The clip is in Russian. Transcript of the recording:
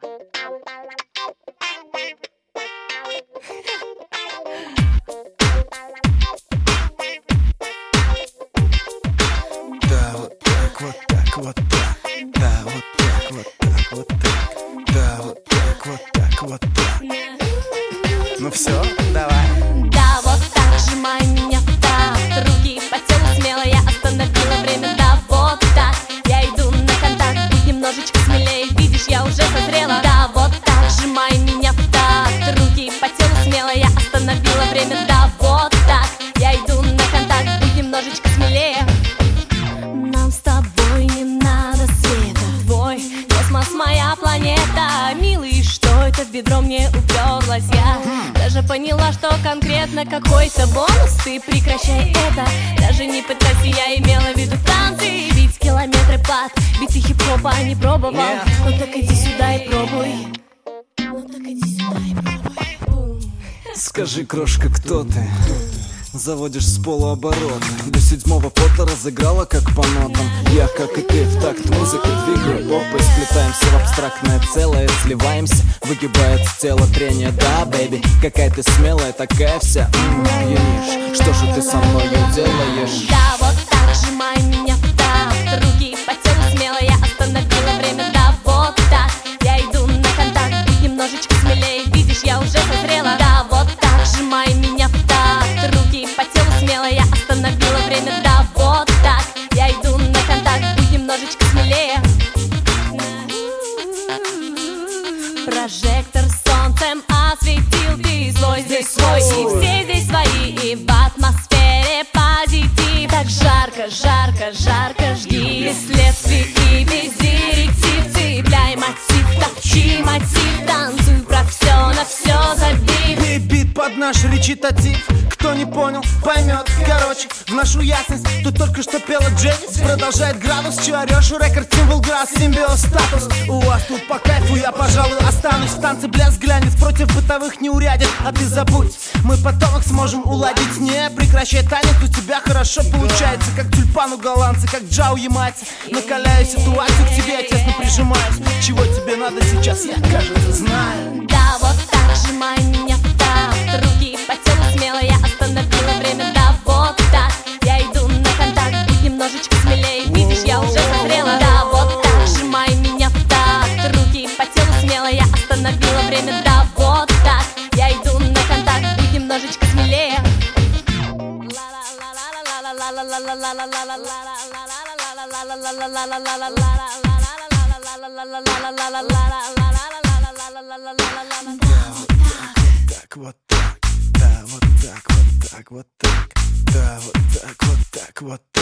Да, вот так, вот так, вот так. Да, вот так, вот так, вот так. Да, вот так, вот так, вот так. Ну все, давай. Да, вот так, сжимай меня в такт. Руки по телу смело, я остановила время. Да, вот так, я иду на контакт. Будь немножечко смелее, видишь, я уже созрела. Да, вот так, сжимай меня в такт. Руки по телу смело, я остановила время. Да, вот так, я иду на контакт. Будь немножечко смелее. Нам с тобой не надо света. Твой космос, моя планета. Милый, что это в бедро мне уперлась? Я даже поняла, что конкретно какой-то бонус. Ты прекращай это, даже не пытайся, я имела в виду танцы. Бить километры под биты хип-хопа не пробовал. Ну так иди сюда и пробуй. Ну так иди сюда и пробуй. Скажи, крошка, кто ты? Заводишь с полуоборота. До седьмого пота разыграла как по нотам. Я, как и ты, в такт музыки двигаю попой. Сплетаемся в абстрактное целое, сливаемся. Выгибается тело, трение, да, бэйби. Какая ты смелая, такая вся юниш. Что же ты со мною делаешь? Да, вот так, сжимай меня в такт. Руки по телу смело, я остановила время. Да, вот так, я иду на контакт. Будь немножечко смелее, видишь, я уже созрела. Да, вот так, сжимай меня в такт. Руки по телу смело, я остановила время. Да, вот так, я иду на контакт. Будь немножечко смелее. Прожектор солнцем осветил, ты свой, здесь свой, и все здесь свои, и в атмосфере позитив. Так жарко, жарко, жарко, жги без следствий и без директив. Цепляй мотив, топчи мотив, танцуй про все, на все забив. Бит под наш речитатив. Кто не понял, поймет. Короче, в нашу ясность тут только что пела Дженнис. Продолжает градус, че орешь, рекорд, символ, грасс, симбиоз, статус. У вас тут по кайфу, я, пожалуй, останусь. В танце блеск глянец против бытовых неурядиц. А ты забудь, мы потом их сможем уладить. Не прекращай танец, у тебя хорошо получается. Как тюльпан у голландца, как Джао ямайца. Накаляю ситуацию, к тебе я тесно прижимаюсь. Чего тебе надо сейчас, я, кажется, знаю. Да, вот так, сжимай меня в такт. Руки по телу смело, я остановила время. Да, вот так, я иду на контакт. Будь немножечко смелее, видишь, я уже созрела. Да, вот так, сжимай меня в такт. Руки по телу смело, я остановила время. Да, вот так, я иду на контакт. Будь немножечко смелее. Так, вот так. Да, вот так, вот так, вот так. Да, вот так, вот так, вот так.